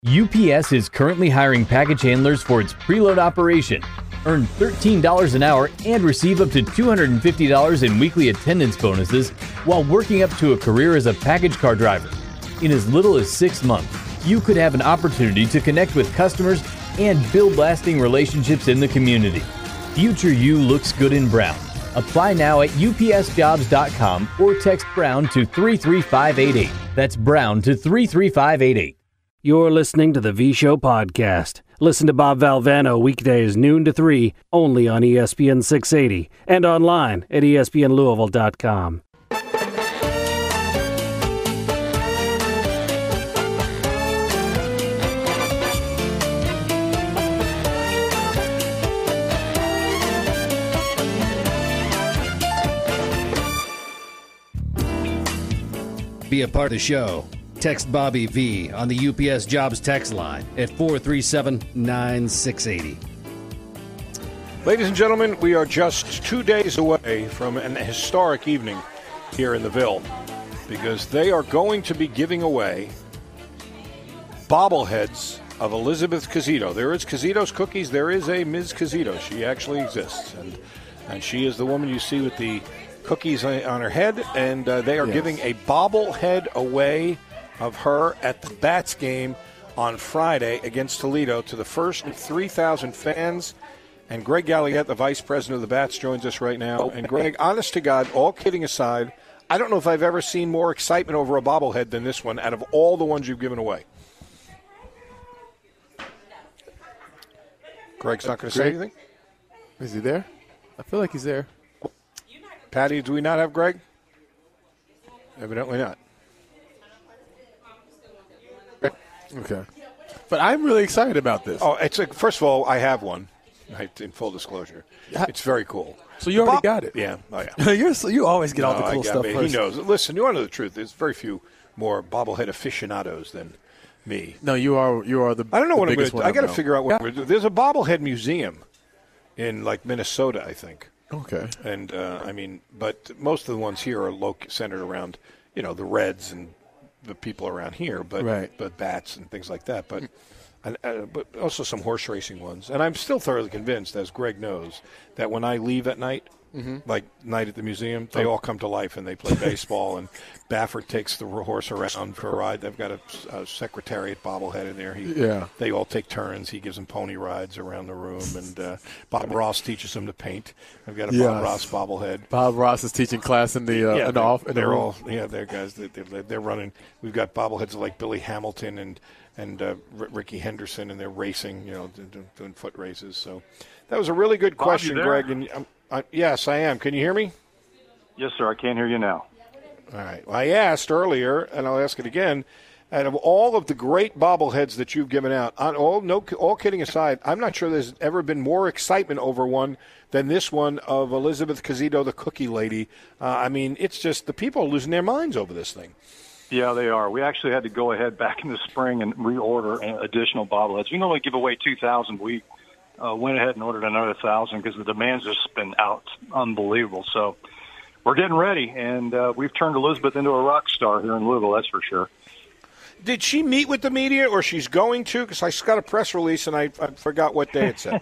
UPS is currently hiring package handlers for its preload operation. Earn $13 an hour and receive up to $250 in weekly attendance bonuses while working up to a career as a package car driver. In as little as 6 months, you could have an opportunity to connect with customers and build lasting relationships in the community. Future you looks good in brown. Apply now at upsjobs.com or text Brown to 33588. That's Brown to 33588. You're listening to the V-Show podcast. Listen to Bob Valvano weekdays noon to 3, only on ESPN 680 and online at espnlouisville.com. Be a part of the show. Text Bobby V on the UPS Jobs text line at 437-9680. Ladies and gentlemen, we are just 2 days away from an historic evening here in the Ville because they are going to be giving away bobbleheads of Elizabeth Cazito. There is Cazito's Cookies. There is a Ms. Cazito. She actually exists, and she is the woman you see with the cookies on her head, and they are giving a bobblehead away of her at the Bats game on Friday against Toledo to the first 3,000 fans. And Greg Galliette, the vice president of the Bats, joins us right now. And Greg, honest to God, all kidding aside, I don't know if I've ever seen more excitement over a bobblehead than this one out of all the ones you've given away. Greg's not going to say anything? Is he there? I feel like he's there. Patty, do we not have Greg? Evidently not. Okay. But I'm really excited about this. Oh, first of all, I have one. In full disclosure, it's very cool. So you already got it? Yeah. Oh, yeah. You always get all the cool stuff first. He knows. Listen, you want to know the truth. There's very few more bobblehead aficionados than me. No, you are the I don't know what I'm going to do. I got to figure out what we're doing. There's a bobblehead museum in, Minnesota, I think. Okay. And, but most of the ones here are centered around, the Reds and the people around here, but bats and things like that. But also some horse racing ones. And I'm still thoroughly convinced, as Greg knows, that when I leave at night, like night at the museum, they all come to life and they play baseball. And Baffert takes the horse around for a ride. They've got a Secretariat bobblehead in there. They all take turns. He gives them pony rides around the room. And Bob Ross teaches them to paint. I've got a Bob Ross bobblehead. Bob Ross is teaching class in the they're guys. They're running. We've got bobbleheads like Billy Hamilton and Ricky Henderson, and they're racing, doing foot races. So that was a really good question, Greg. And yes, I am. Can you hear me? Yes, sir. I can hear you now. All right. Well, I asked earlier, and I'll ask it again. Out of all of the great bobbleheads that you've given out, all kidding aside, I'm not sure there's ever been more excitement over one than this one of Elizabeth Cazito, the Cookie Lady. It's just the people are losing their minds over this thing. Yeah, they are. We actually had to go ahead back in the spring and reorder additional bobbleheads. We normally give away 2,000. We went ahead and ordered another 1,000 because the demand's just been out unbelievable. So we're getting ready, and we've turned Elizabeth into a rock star here in Louisville, that's for sure. Did she meet with the media, or she's going to? Because I got a press release, and I forgot what day it said.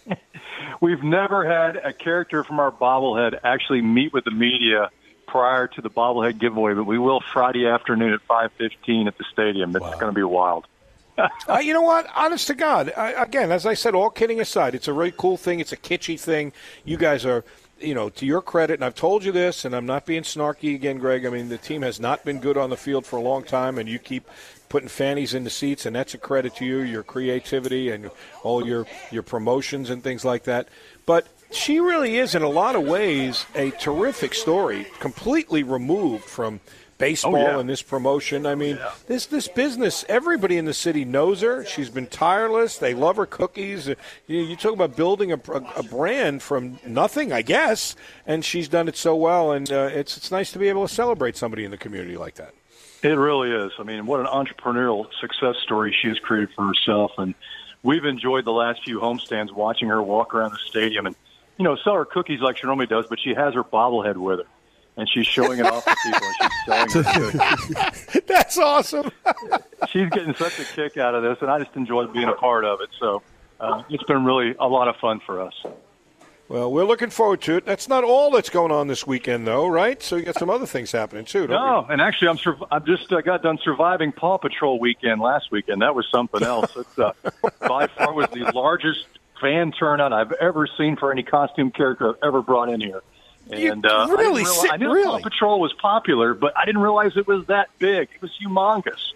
We've never had a character from our bobblehead actually meet with the media prior to the bobblehead giveaway, but we will Friday afternoon at 5:15 at the stadium. It's going to be wild. You know what? Honest to God, again, as I said, all kidding aside, it's a really cool thing. It's a kitschy thing. You guys are, to your credit, and I've told you this, and I'm not being snarky again, Greg. The team has not been good on the field for a long time, and you keep putting fannies in the seats, and that's a credit to you, your creativity, and all your promotions and things like that. But she really is, in a lot of ways, a terrific story, completely removed from baseball and this promotion. This business, everybody in the city knows her. She's been tireless. They love her cookies. You talk about building a brand from nothing, I guess, and she's done it so well. And it's nice to be able to celebrate somebody in the community like that. It really is. What an entrepreneurial success story she has created for herself. And we've enjoyed the last few homestands watching her walk around the stadium and, sell her cookies like she normally does, but she has her bobblehead with her. and she's showing it off to people, and she's selling it. That's awesome. She's getting such a kick out of this, and I just enjoyed being a part of it. So it's been really a lot of fun for us. Well, we're looking forward to it. That's not all that's going on this weekend, though, right? So you got some other things happening, too, don't No, and actually I'm just got done surviving Paw Patrol weekend last weekend. That was something else. It's by far was the largest fan turnout I've ever seen for any costume character I've ever brought in here. And I knew Paw Patrol was popular, but I didn't realize it was that big. It was humongous.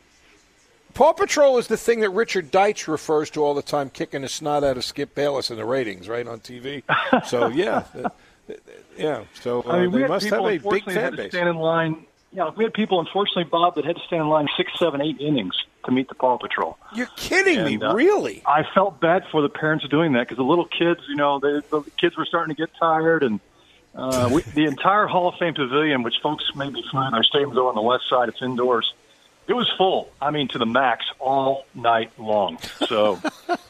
Paw Patrol is the thing that Richard Deitch refers to all the time, kicking the snot out of Skip Bayless in the ratings, right, on TV. So, yeah. So they must have a big fan base. Stand in line. Yeah, we had people, unfortunately, Bob, that had to stand in line 6, 7, 8 innings to meet the Paw Patrol. You're kidding me, really? I felt bad for the parents doing that because the little kids, the kids were starting to get tired. And the entire Hall of Fame Pavilion, which folks may be familiar, our stadium's over on the west side, it's indoors. It was full, to the max all night long. So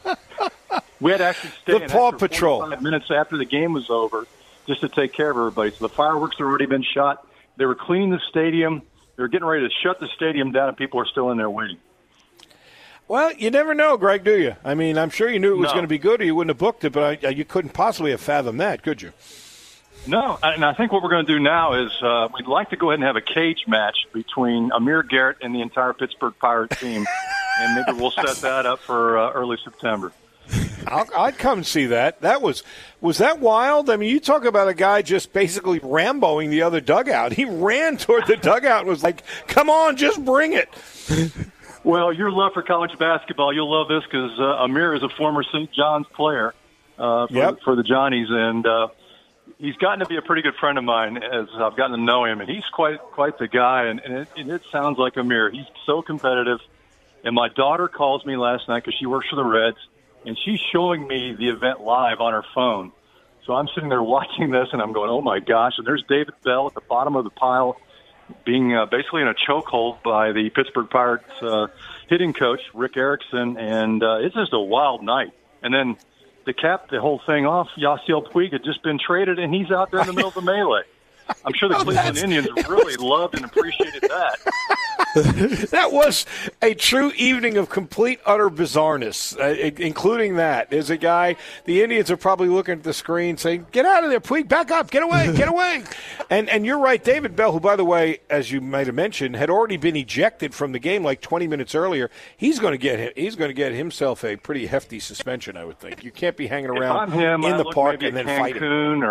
we had to actually stay in Paw Patrol 45 minutes after the game was over just to take care of everybody. So the fireworks had already been shot. They were cleaning the stadium. They were getting ready to shut the stadium down, and people are still in there waiting. Well, you never know, Greg, do you? I mean, I'm sure you knew it was going to be good or you wouldn't have booked it, but you couldn't possibly have fathomed that, could you? No, and I think what we're going to do now is we'd like to go ahead and have a cage match between Amir Garrett and the entire Pittsburgh Pirates team, and maybe we'll set that up for early September. I'd come see that. Was that wild? I mean, you talk about a guy just basically Ramboing the other dugout. He ran toward the dugout and was like, come on, just bring it. Well, your love for college basketball, you'll love this because Amir is a former St. John's player for the Johnnies, and he's gotten to be a pretty good friend of mine as I've gotten to know him, and he's quite the guy, and it sounds like Amir. He's so competitive, and my daughter calls me last night because she works for the Reds, and she's showing me the event live on her phone. So I'm sitting there watching this, and I'm going, oh, my gosh, and there's David Bell at the bottom of the pile being basically in a chokehold by the Pittsburgh Pirates hitting coach, Rick Erickson, and it's just a wild night. And then to cap the whole thing off, Yasiel Puig had just been traded, and he's out there in the middle of the melee. I'm sure the Cleveland Indians really loved and appreciated that. That was a true evening of complete, utter bizarreness, including that. There's a guy, the Indians are probably looking at the screen saying, get out of there, Puig, back up, get away, get away. And you're right, David Bell, who, by the way, as you might have mentioned, had already been ejected from the game like 20 minutes earlier. He's going to get himself a pretty hefty suspension, I would think. You can't be hanging around in the park and then fighting.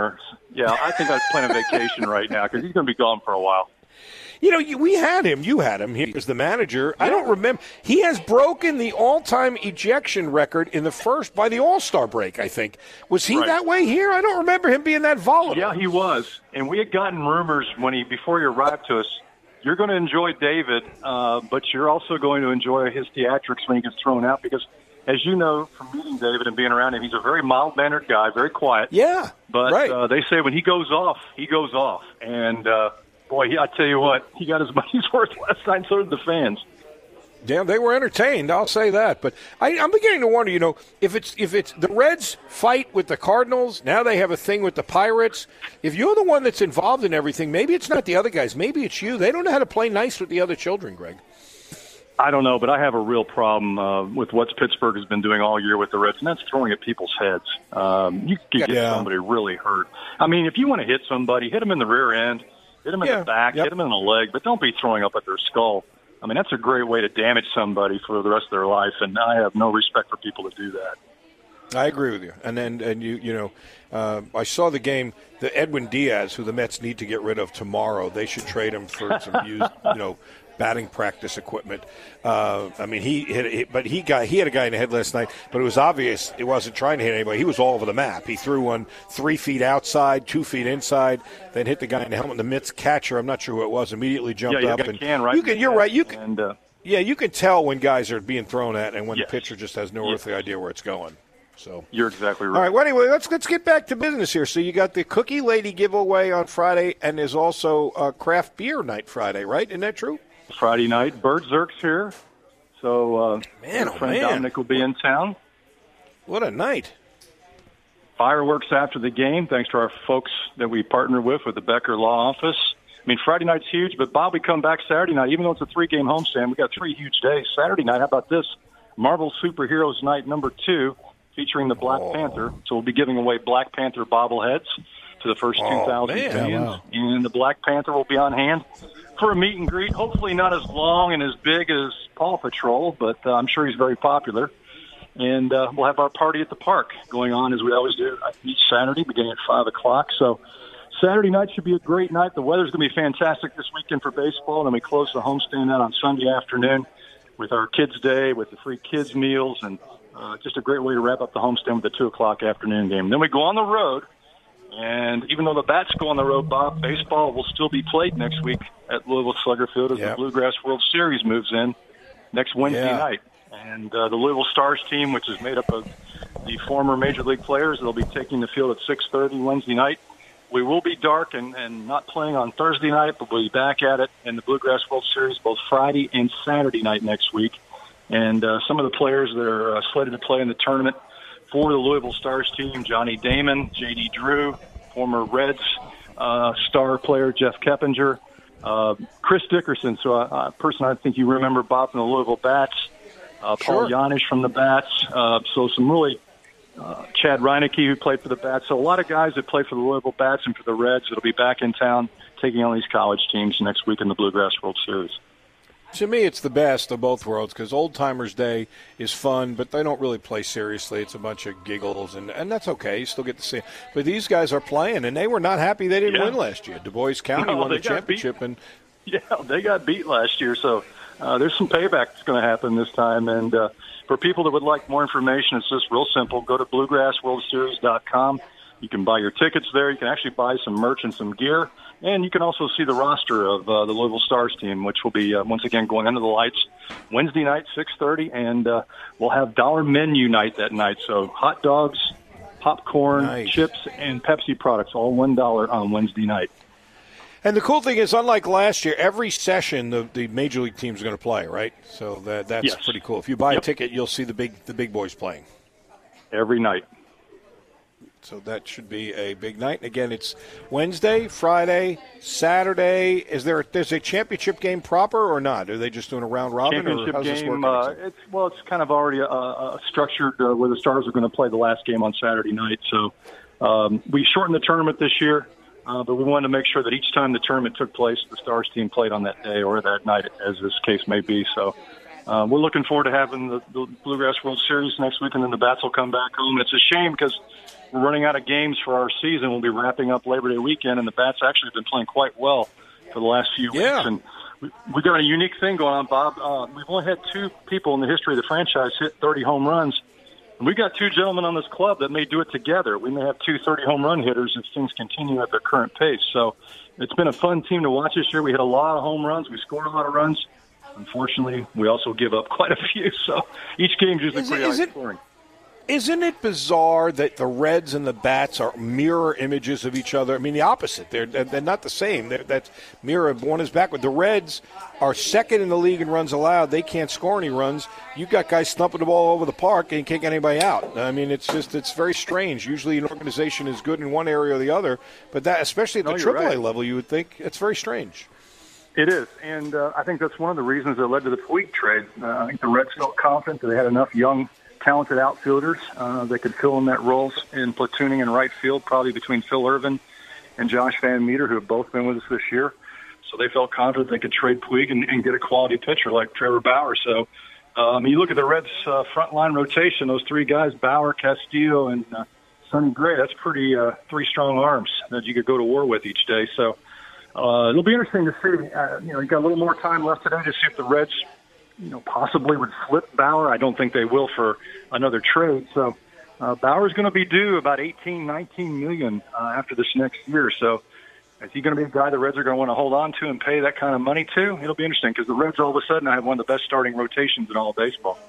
I think I'd plan a vacation right now because he's going to be gone for a while. You know, we had him. You had him. He was the manager. I don't remember. He has broken the all-time ejection record in the first by the All-Star break, I think. Was he that way here? I don't remember him being that volatile. Yeah, he was. And we had gotten rumors before he arrived to us, you're going to enjoy David, but you're also going to enjoy his theatrics when he gets thrown out because, as you know from meeting David and being around him, he's a very mild-mannered guy, very quiet. Yeah, but they say when he goes off, he goes off. And boy, I tell you what, he got his money's worth last night, so did the fans. Yeah, they were entertained, I'll say that. But I'm beginning to wonder, if it's the Reds fight with the Cardinals, now they have a thing with the Pirates. If you're the one that's involved in everything, maybe it's not the other guys. Maybe it's you. They don't know how to play nice with the other children, Greg. I don't know, but I have a real problem with what Pittsburgh has been doing all year with the Reds, and that's throwing at people's heads. You could get somebody really hurt. I mean, if you want to hit somebody, hit them in the rear end. Hit them in the back, hit them in the leg, but don't be throwing up at their skull. I mean, that's a great way to damage somebody for the rest of their life, and I have no respect for people to do that. I agree with you. I saw the game, the Edwin Diaz, who the Mets need to get rid of tomorrow. They should trade him for some used, batting practice equipment. I mean, he had a guy in the head last night, but it was obvious it wasn't trying to hit anybody. He was all over the map. He threw one 3 feet outside, 2 feet inside, then hit the guy in the helmet. The Mets catcher, I'm not sure who it was, immediately jumped up. You're right. You can tell when guys are being thrown at and when the pitcher just has no earthly idea where it's going. So you're exactly right. All right. Well, anyway, let's get back to business here. So you got the Cookie Lady giveaway on Friday, and there's also craft beer night Friday, right? Isn't that true? Friday night, Bert Zerk's here. So friend Dominic will be in town. What a night. fireworks after the game, thanks to our folks that we partner with the Becker Law Office. I mean, Friday night's huge, but Bob, we come back Saturday night. Even though it's a 3-game homestand, we got 3 huge days. Saturday night, how about this? Marvel Superheroes Night number 2, featuring the Black Panther. So we'll be giving away Black Panther bobbleheads to the first 2,000 fans. And the Black Panther will be on hand for a meet and greet. Hopefully not as long and as big as Paw Patrol, but I'm sure he's very popular. And we'll have our party at the park going on as we always do each Saturday, beginning at 5 o'clock. So Saturday night should be a great night. The weather's going to be fantastic this weekend for baseball. And then we close the homestand out on Sunday afternoon with our Kids Day, with the free kids meals, and just a great way to wrap up the homestand with the 2 o'clock afternoon game. Then we go on the road. And even though the Bats go on the road, Bob, baseball will still be played next week at Louisville Slugger Field as the Bluegrass World Series moves in next Wednesday night. And the Louisville Stars team, which is made up of the former Major League players, they'll be taking the field at 6:30 Wednesday night. We will be dark and not playing on Thursday night, but we'll be back at it in the Bluegrass World Series both Friday and Saturday night next week. And some of the players that are slated to play in the tournament for the Louisville Stars team, Johnny Damon, J.D. Drew, former Reds star player Jeff Keppinger, Chris Dickerson, so a person I think you remember, Bob, from the Louisville Bats, Paul Janisch from the Bats, so some really Chad Reineke, who played for the Bats. So a lot of guys that play for the Louisville Bats and for the Reds that'll be back in town taking on these college teams next week in the Bluegrass World Series. To me, it's the best of both worlds because Old Timers Day is fun, but they don't really play seriously. It's a bunch of giggles, and that's okay. You still get to see it. But these guys are playing, and they were not happy they didn't win last year. Du Bois County won the championship. They got beat last year, so there's some payback that's going to happen this time. And for people that would like more information, it's just real simple. Go to BluegrassWorldSeries.com. You can buy your tickets there. You can actually buy some merch and some gear. And you can also see the roster of the Louisville Stars team, which will be, once again, going under the lights Wednesday night, 6:30. And we'll have dollar menu night that night. So hot dogs, popcorn, chips, and Pepsi products, all $1 on Wednesday night. And the cool thing is, unlike last year, every session the Major League teams are going to play, right? So that's pretty cool. If you buy a ticket, you'll see the big boys playing. Every night. So that should be a big night. Again, it's Wednesday, Friday, Saturday. There's a championship game proper or not? Are they just doing a round robin? Championship or how's game. This It's kind of already structured where the Stars are going to play the last game on Saturday night. So we shortened the tournament this year, but we wanted to make sure that each time the tournament took place, the Stars team played on that day or that night, as this case may be. So we're looking forward to having the Bluegrass World Series next week, and then the Bats will come back home. It's a shame because we're running out of games for our season. We'll be wrapping up Labor Day weekend, and the Bats actually have been playing quite well for the last few weeks. And we got a unique thing going on, Bob. We've only had 2 people in the history of the franchise hit 30 home runs. And we got 2 gentlemen on this club that may do it together. We may have 2 30-home run hitters if things continue at their current pace. So it's been a fun team to watch this year. We hit a lot of home runs. We scored a lot of runs. Unfortunately, we also give up quite a few. So each game's usually pretty high scoring. Isn't it bizarre that the Reds and the Bats are mirror images of each other? I mean, the opposite. They're not the same. That mirror of one is backward. The Reds are second in the league in runs allowed. They can't score any runs. You've got guys stumping the ball over the park and can't get anybody out. I mean, it's very strange. Usually an organization is good in one area or the other, but that, especially at the AAA level, you would think it's very strange. It is, and I think that's one of the reasons that led to the Puig trade. I think the Reds felt confident that they had enough young, talented outfielders that could fill in that roles in platooning and right field, probably between Phil Irvin and Josh Van Meter, who have both been with us this year. So they felt confident they could trade Puig and get a quality pitcher like Trevor Bauer. So you look at the Reds' front-line rotation, those 3 guys, Bauer, Castillo, and Sonny Gray, that's pretty 3 strong arms that you could go to war with each day. So it'll be interesting to see. You got a little more time left today to see if the Reds possibly would flip Bauer. I don't think they will for another trade. So Bauer's going to be due about $18, $19 million after this next year. So is he going to be a guy the Reds are going to want to hold on to and pay that kind of money to? It'll be interesting because the Reds all of a sudden have one of the best starting rotations in all of baseball.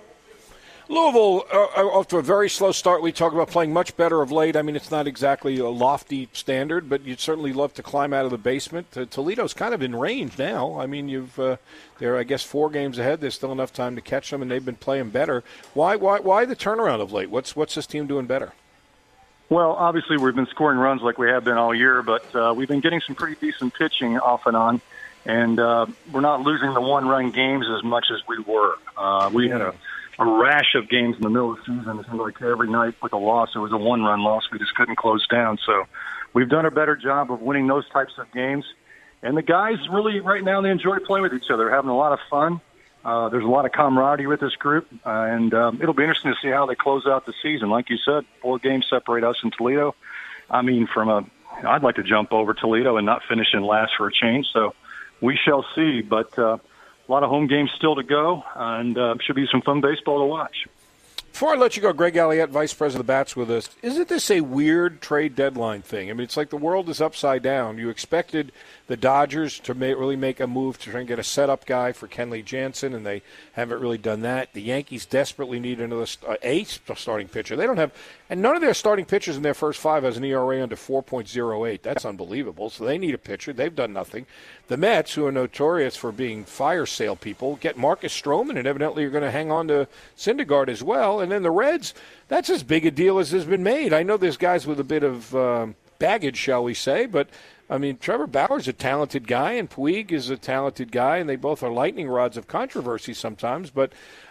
Louisville off to a very slow start. We talk about playing much better of late. I mean, it's not exactly a lofty standard, but you'd certainly love to climb out of the basement. Toledo's kind of in range now. I mean, they're, I guess, 4 games ahead. There's still enough time to catch them, and they've been playing better. Why the turnaround of late? What's this team doing better? Well, obviously we've been scoring runs like we have been all year, but we've been getting some pretty decent pitching off and on, and we're not losing the one-run games as much as we were. We had a rash of games in the middle of the season. It seemed like every night with a loss, it was a one-run loss. We just couldn't close down. So we've done a better job of winning those types of games. And the guys really, right now, they enjoy playing with each other. They're having a lot of fun. There's a lot of camaraderie with this group, and it'll be interesting to see how they close out the season. Like you said, 4 games separate us and Toledo. I mean, I'd like to jump over Toledo and not finish in last for a change. So we shall see. But a lot of home games still to go, and should be some fun baseball to watch. Before I let you go, Greg Alliott, Vice President of the Bats with us. Isn't this a weird trade deadline thing? I mean, it's like the world is upside down. You expected the Dodgers to really make a move to try and get a setup guy for Kenley Jansen, and they haven't really done that. The Yankees desperately need another starting pitcher. They don't have – and none of their starting pitchers in their first 5 has an ERA under 4.08. That's unbelievable. So they need a pitcher. They've done nothing. The Mets, who are notorious for being fire sale people, get Marcus Stroman, and evidently are going to hang on to Syndergaard as well. And then the Reds, that's as big a deal as has been made. I know there's guys with a bit of baggage, shall we say, but, I mean, Trevor Bauer's a talented guy, and Puig is a talented guy, and they both are lightning rods of controversy sometimes, but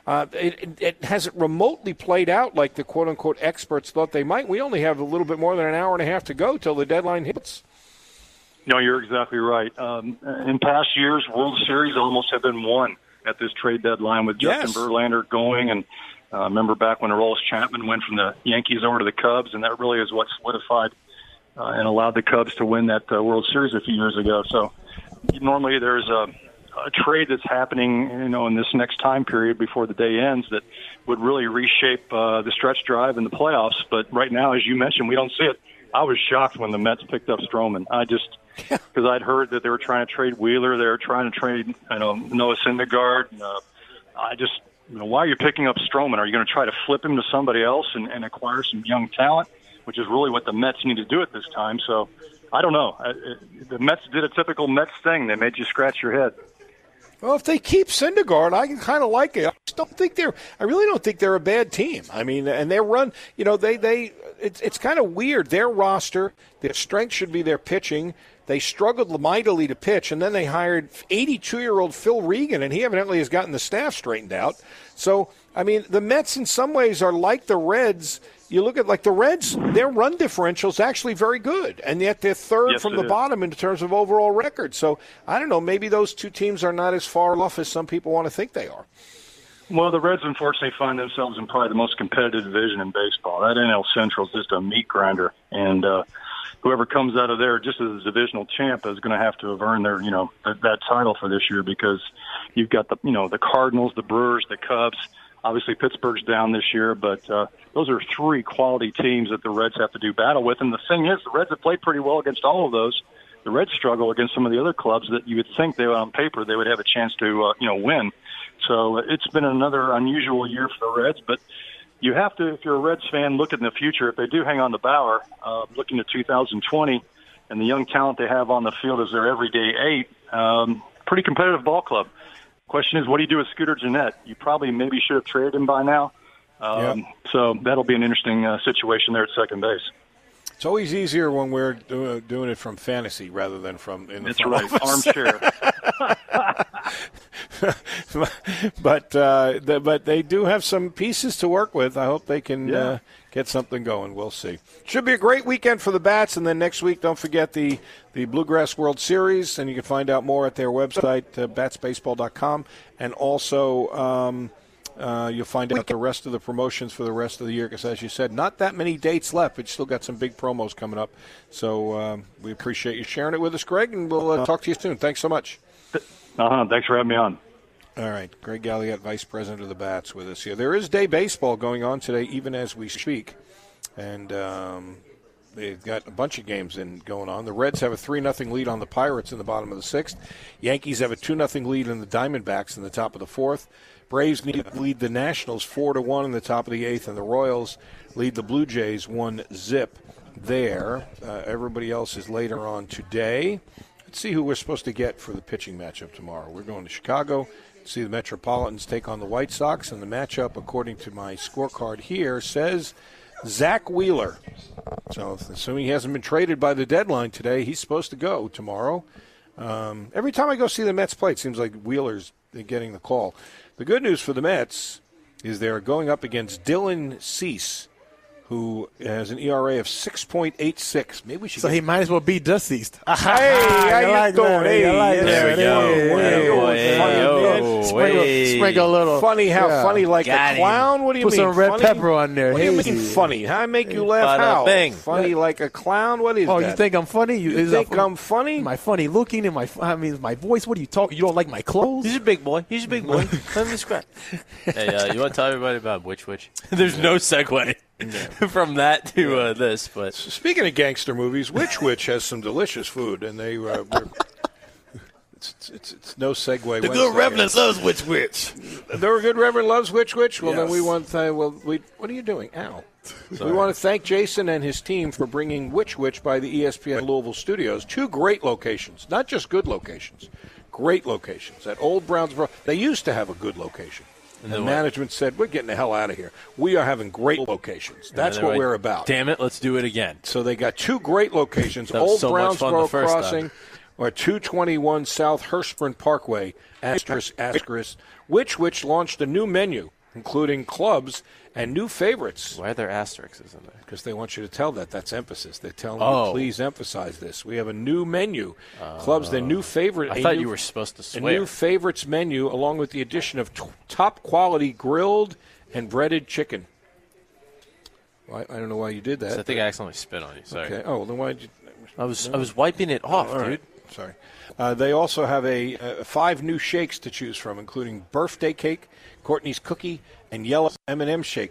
it hasn't remotely played out like the quote-unquote experts thought they might. We only have a little bit more than an hour and a half to go till the deadline hits. No, you're exactly right. In past years, World Series almost have been won at this trade deadline with Justin Verlander going. And remember back when Aroldis Chapman went from the Yankees over to the Cubs, and that really is what solidified and allowed the Cubs to win that World Series a few years ago. So normally there's a trade that's happening, in this next time period before the day ends that would really reshape the stretch drive in the playoffs. But right now, as you mentioned, we don't see it. I was shocked when the Mets picked up Stroman. Because I'd heard that they were trying to trade Wheeler, they were trying to trade, Noah Syndergaard. Why are you picking up Stroman? Are you going to try to flip him to somebody else and acquire some young talent, which is really what the Mets need to do at this time? So I don't know. The Mets did a typical Mets thing. They made you scratch your head. Well, if they keep Syndergaard, I can kind of like it. I really don't think they're a bad team. I mean, and their run, it's kind of weird. Their roster, their strength should be their pitching. They struggled mightily to pitch, and then they hired 82-year-old Phil Regan, and he evidently has gotten the staff straightened out. So, I mean, the Mets in some ways are like the Reds. You look at, like, the Reds, their run differential is actually very good, and yet they're third from the bottom in terms of overall record. So, I don't know, maybe those two teams are not as far off as some people want to think they are. Well, the Reds, unfortunately, find themselves in probably the most competitive division in baseball. That NL Central is just a meat grinder, and whoever comes out of there just as a divisional champ is going to have to have earned their, that title for this year, because you've got the Cardinals, the Brewers, the Cubs. Obviously, Pittsburgh's down this year, but those are 3 quality teams that the Reds have to do battle with. And the thing is, the Reds have played pretty well against all of those. The Reds struggle against some of the other clubs that you would think on paper they would have a chance to, win. So it's been another unusual year for the Reds, but you have to, if you're a Reds fan, look in the future. If they do hang on to Bauer, looking to 2020, and the young talent they have on the field as their everyday 8, pretty competitive ball club. Question is, what do you do with Scooter Gennett? You probably maybe should have traded him by now. So that'll be an interesting situation there at second base. It's always easier when we're doing it from fantasy rather than from in the That's right, armchair. But they do have some pieces to work with. I hope they can get something going. We'll see. Should be a great weekend for the Bats, and then next week, don't forget the Bluegrass World Series, and you can find out more at their website, batsbaseball.com, and also you'll find out the rest of the promotions for the rest of the year, because, as you said, not that many dates left, but you still got some big promos coming up. So we appreciate you sharing it with us, Greg, and we'll talk to you soon. Thanks so much. Thanks for having me on. All right, Greg Alliott, Vice President of the Bats, with us here. There is day baseball going on today, even as we speak, and they've got a bunch of games going on. The Reds have a 3-0 lead on the Pirates in the bottom of the 6th. Yankees have a 2-0 lead in the Diamondbacks in the top of the 4th. Braves lead the Nationals 4-1 in the top of the 8th, and the Royals lead the Blue Jays 1-0 there. Everybody else is later on today. Let's see who we're supposed to get for the pitching matchup tomorrow. We're going to Chicago to see the Metropolitans take on the White Sox, and the matchup, according to my scorecard here, says Zach Wheeler So, assuming he hasn't been traded by the deadline today, he's supposed to go tomorrow. Every time I go see the Mets play, it seems like Wheeler's getting the call. The good news for the Mets is they're going up against Dylan Cease, who has an ERA of 6.86. Maybe we should. So he might as well be deceased. Hey, how you doing? There we go. Sprinkle a little. Funny funny like a clown? What do you mean? Put some red funny? pepper on there. What do you mean funny? How I make you laugh? How? Bing. Funny like a clown? What is that? Oh, you think I'm funny? You think I'm funny? My funny looking and my voice. What are you talking? You don't like my clothes? He's a big boy. Let him describe. Hey, you want to tell everybody about Which? There's no segue. From that to this, but speaking of gangster movies, Which has some delicious food, and they it's no segue. The good Reverend loves Which. The good Reverend loves Which. Well, yes. Then we want to. What are you doing, Al? Sorry. We want to thank Jason and his team for bringing Which by the ESPN Louisville studios. 2 great locations, not just good locations, great locations at Old Brownsboro. They used to have a good location. And the management said, we're getting the hell out of here. We are having great locations. That's what we're about. Damn it, let's do it again. So they got 2 great locations, Old Brownsboro Crossing or 221 South Hurstburn Parkway, ***. Which launched a new menu, including clubs and new favorites. Why are there asterisks in there? Because they want you to tell that. That's emphasis. They're telling you, please emphasize this. We have a new menu. Clubs, their new favorite. I thought you were supposed to swear. A new favorites menu, along with the addition of top-quality grilled and breaded chicken. Well, I don't know why you did that. I think I accidentally spit on you. Sorry. Okay. Oh, well, then why did you? I was wiping it off, dude. Right. Sorry. They also have 5 new shakes to choose from, including birthday cake, Courtney's cookie, and yellow M&M shakes! !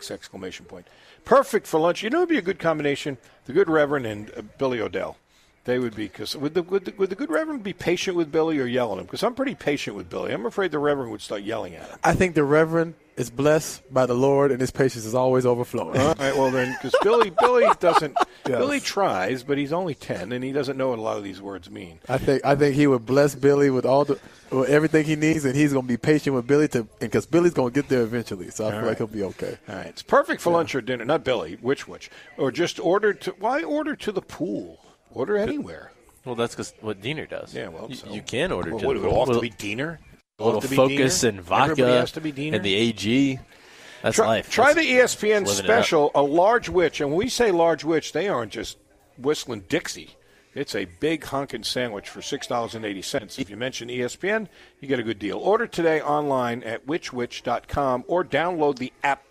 Perfect for lunch. You know, it would be a good combination. The good Reverend and Billy O'Dell. They would be, because would the good Reverend be patient with Billy or yell at him? Because I'm pretty patient with Billy. I'm afraid the Reverend would start yelling at him. I think the Reverend is blessed by the Lord, and his patience is always overflowing. All right, well then, because Billy doesn't. Yes. Billy tries, but he's only 10, and he doesn't know what a lot of these words mean. I think he would bless Billy with with everything he needs, and he's going to be patient with Billy because Billy's going to get there eventually. So I feel like he'll be okay. All right, it's perfect for lunch or dinner. Not Billy, which, or just order to. Why order to the pool? Order anywhere. Well, that's because what Diener does. Yeah, well, you can order. Would it all have to be Diener? A little Focus and vodka. Everybody has to be Diener? And the AG. That's life. Try the ESPN special, a large witch. And when we say large witch, they aren't just whistling Dixie. It's a big honkin' sandwich for $6.80. If you mention ESPN, you get a good deal. Order today online at whichwitch.com or download the app.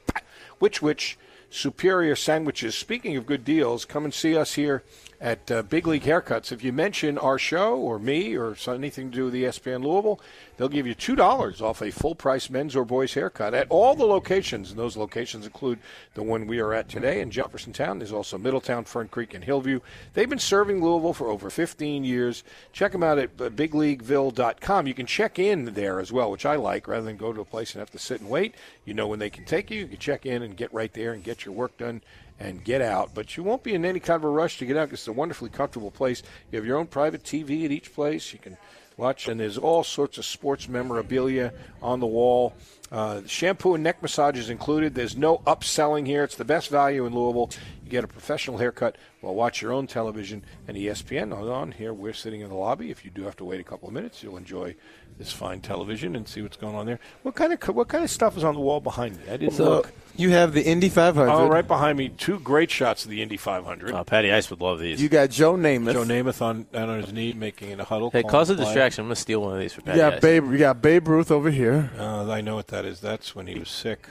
Which Superior Sandwiches. Speaking of good deals, come and see us here at Big League Haircuts. If you mention our show or me or anything to do with ESPN Louisville, they'll give you $2 off a full-price men's or boys haircut at all the locations. And those locations include the one we are at today in Jeffersontown. There's also Middletown, Fern Creek, and Hillview. They've been serving Louisville for over 15 years. Check them out at bigleagueville.com. You can check in there as well, which I like, rather than go to a place and have to sit and wait. You know when they can take you. You can check in and get right there and get your work done and get out. But you won't be in any kind of a rush to get out because it's a wonderfully comfortable place. You have your own private TV at each place. You can watch, and there's all sorts of sports memorabilia on the wall. Shampoo and neck massages included. There's no upselling here. It's the best value in Louisville. You get a professional haircut while watch your own television and ESPN on here. We're sitting in the lobby. If you do have to wait a couple of minutes, you'll enjoy this fine television and see what's going on there. What kind of stuff is on the wall behind me? I didn't look. You have the Indy 500. Oh, right behind me, 2 great shots of the Indy 500. Oh, Patty Ice would love these. You got Joe Namath. Joe Namath on his knee, making it a huddle. Hey, cause a distraction. I'm going to steal one of these for Patty Ice. You got Babe Ruth over here. I know what that is. That's when he was sick.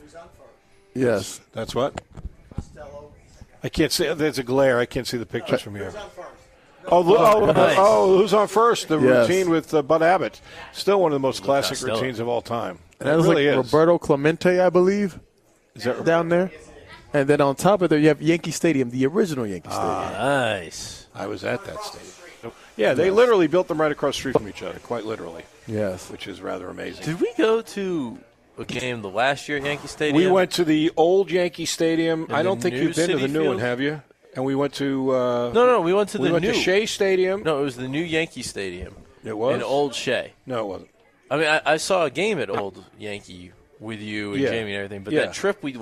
Yes. That's what? I can't see. There's a glare. I can't see the pictures from here. Who's on first? The routine with Bud Abbott. Still one of the most classic routines of all time. And that was really Roberto Clemente, I believe. Is that down there? And then on top of there, you have Yankee Stadium, the original Yankee Stadium. Nice. I was at that stadium. Yeah, they literally built them right across the street from each other, quite literally. Yes. Which is rather amazing. Did we go to a game the last year at Yankee Stadium? We went to the old Yankee Stadium. I don't think you've been to the new one, have you? And we went to No, we went to the new. We went to Shea Stadium. No, it was the new Yankee Stadium. It was? In Old Shea. No, it wasn't. I mean, I saw a game at Old Yankee with you and Jamie and everything, but that trip we went,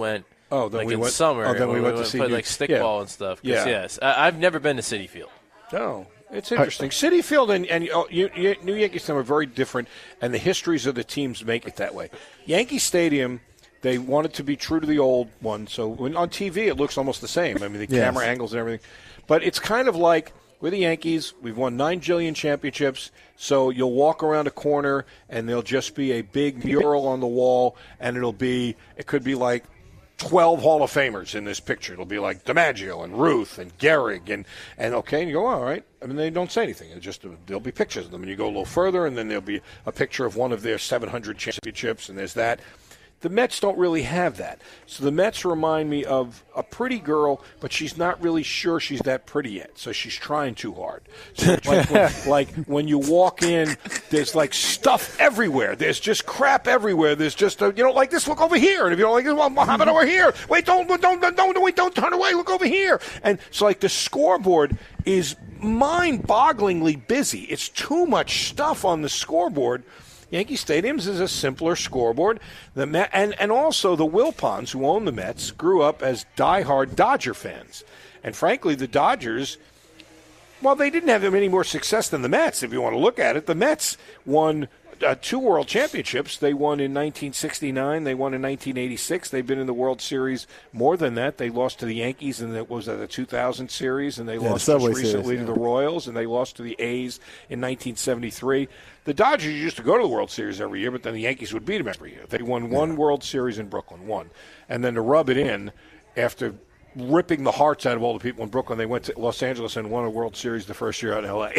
Oh, then like we in went summer. Oh, then we went to play see like stickball and stuff. Yes, I've never been to Citi Field. Oh, it's interesting. Citi Field and New Yankee Stadium are very different, and the histories of the teams make it that way. Yankee Stadium, they wanted to be true to the old one, so on TV it looks almost the same. I mean, the camera angles and everything. But it's kind of like, we're the Yankees, we've won 9 jillion championships, so you'll walk around a corner and there'll just be a big mural on the wall, and it could be like 12 Hall of Famers in this picture. It'll be like DiMaggio and Ruth and Gehrig and you go, all right. I mean, they don't say anything. It's just there'll be pictures of them, and you go a little further, and then there'll be a picture of one of their 700 championships, and there's that. The Mets don't really have that. So the Mets remind me of a pretty girl, but she's not really sure she's that pretty yet. So she's trying too hard. So like when you walk in, there's like stuff everywhere. There's just crap everywhere. There's just like this. Look over here. And if you don't like this, well, have it over here. Wait, don't turn away. Look over here. And so like the scoreboard is mind-bogglingly busy. It's too much stuff on the scoreboard. Yankee Stadium's is a simpler scoreboard. And also the Wilpons, who own the Mets, grew up as diehard Dodger fans. And frankly, the Dodgers, well, they didn't have any more success than the Mets, if you want to look at it. The Mets won 2 World Championships. They won in 1969. They won in 1986. They've been in the World Series more than that. They lost to the Yankees in the 2000 series, and they lost just recently to the Royals, and they lost to the A's in 1973. The Dodgers used to go to the World Series every year, but then the Yankees would beat them every year. They won one World Series in Brooklyn, one. And then to rub it in, after ripping the hearts out of all the people in Brooklyn, they went to Los Angeles and won a World Series the first year out in L.A.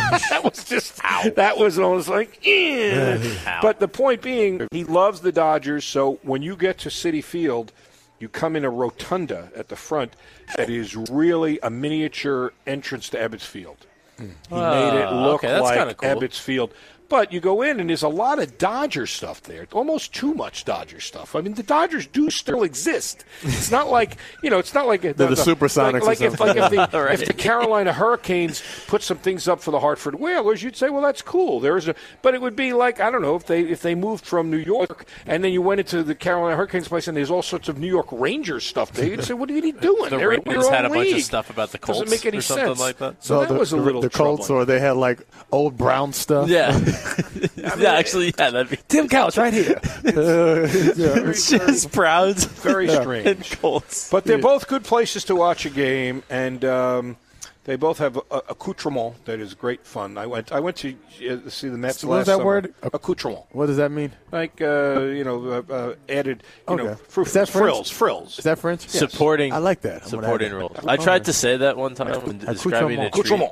That was almost like, But the point being, he loves the Dodgers, so when you get to Citi Field, you come in a rotunda at the front that is really a miniature entrance to Ebbets Field. He made it look like cool. Ebbets Field. But you go in, and there's a lot of Dodger stuff there. Almost too much Dodger stuff. I mean, the Dodgers do still exist. It's not like, it's not like... the Supersonics if the Carolina Hurricanes put some things up for the Hartford Whalers, you'd say, well, that's cool. But it would be like, I don't know, if they moved from New York, and then you went into the Carolina Hurricanes place, and there's all sorts of New York Rangers stuff there. You'd say, what are you doing? The Rangers had a bunch of stuff about the Colts. Doesn't make any or sense. Something like that. So that was a little the Colts, troubling. or they had, like, old Brown stuff. Yeah. That'd be Tim Couch right here. It's just Browns. Very strange. And Colts. But they're both good places to watch a game, and they both have accoutrement that is great fun. I went to see the Mets last summer. What is that word? Accoutrement. What does that mean? Like, added, Is that French? Frills. Is that French? Yes. Supporting. I like that. Supporting roles. I tried to say that one time when describing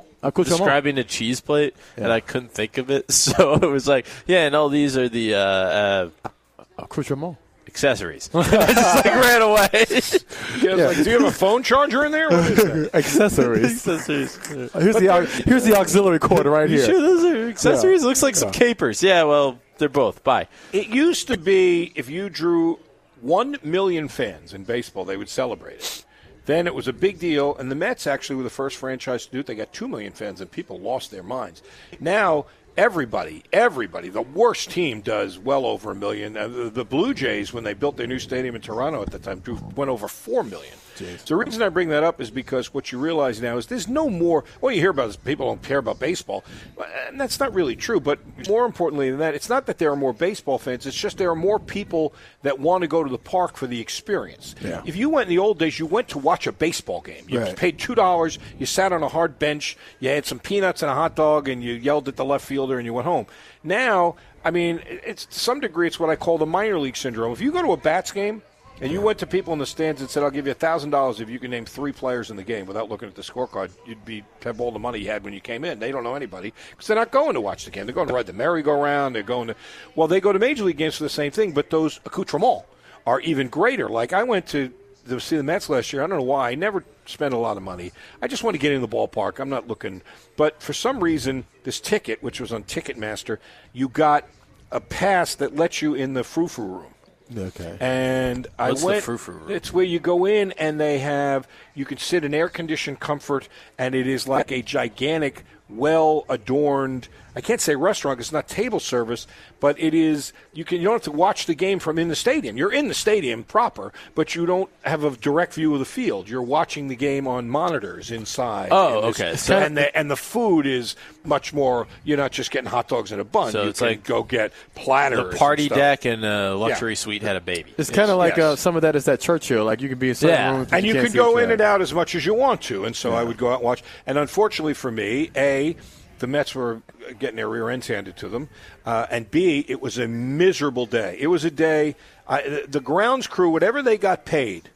a cheese plate, and I couldn't think of it. So it was like, and all these are the accoutrement. Accessories. I just ran away. Like, do you have a phone charger in there? What is that? Accessories. Here's the auxiliary cord right here. You sure those are accessories? Looks like some capers. Yeah, well, they're both. Bye. It used to be if you drew 1 million fans in baseball, they would celebrate it. Then it was a big deal, and the Mets actually were the first franchise to do it. They got 2 million fans, and people lost their minds. Now, everybody, the worst team does well over 1 million. The Blue Jays, when they built their new stadium in Toronto at the time, went over 4 million. Jeez. So the reason I bring that up is because what you realize now is there's no more – what you hear about is people don't care about baseball. And that's not really true. But more importantly than that, it's not that there are more baseball fans. It's just there are more people that want to go to the park for the experience. Yeah. If you went in the old days, you went to watch a baseball game. You paid $2. You sat on a hard bench. You had some peanuts and a hot dog, and you yelled at the left fielder, and you went home. Now, I mean, it's to some degree, it's what I call the minor league syndrome. If you go to a Bats game, and you went to people in the stands and said, I'll give you $1,000 if you can name 3 players in the game without looking at the scorecard, you'd have all the money you had when you came in. They don't know anybody because they're not going to watch the game. They're going to ride the merry-go-round. They're going to – well, they go to Major League games for the same thing, but those accoutrements are even greater. Like I went to see the Mets last year. I don't know why. I never spent a lot of money. I just want to get in the ballpark. I'm not looking. But for some reason, this ticket, which was on Ticketmaster, you got a pass that lets you in the frou-frou room. Okay. And What's I went. The frou-frou room? It's where you go in and you can sit in air-conditioned comfort, and it is like a gigantic well-adorned, I can't say restaurant, it's not table service, but it is, you don't have to watch the game from in the stadium. You're in the stadium proper, but you don't have a direct view of the field. You're watching the game on monitors inside. Oh, okay. So, and the food is much more, you're not just getting hot dogs in a bun. So you it's can like go get platters. The party and stuff. deck and a luxury suite had a baby. It's kind of like some of that is that Churchill. Like you can be in certain rooms. And you can go in and out as much as you want to. And so I would go out and watch. And unfortunately for me, the Mets were getting their rear ends handed to them, and B, it was a miserable day. It was a day, the grounds crew, whatever they got paid